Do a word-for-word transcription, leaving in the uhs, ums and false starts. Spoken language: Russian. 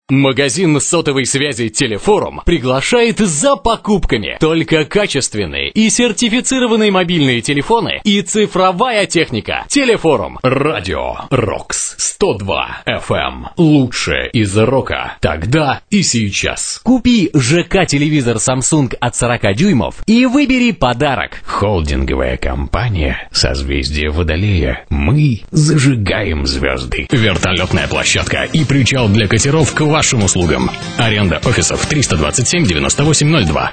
Магазин сотовой связи Телефорум приглашает за покупками только качественные и сертифицированные мобильные телефоны и цифровая техника. Телефорум. Радио Рокс сто два эф эм. Лучшее из рока. Тогда и сейчас. Купи ЖК-телевизор Samsung от сорок дюймов и выбери подарок. Холдинговая компания «Созвездие Водолея». Мы зажигаем звезды. Вертолетная площадка и причал для катеров к вашим услугам. Аренда офисов триста двадцать семь девяносто восемь ноль два.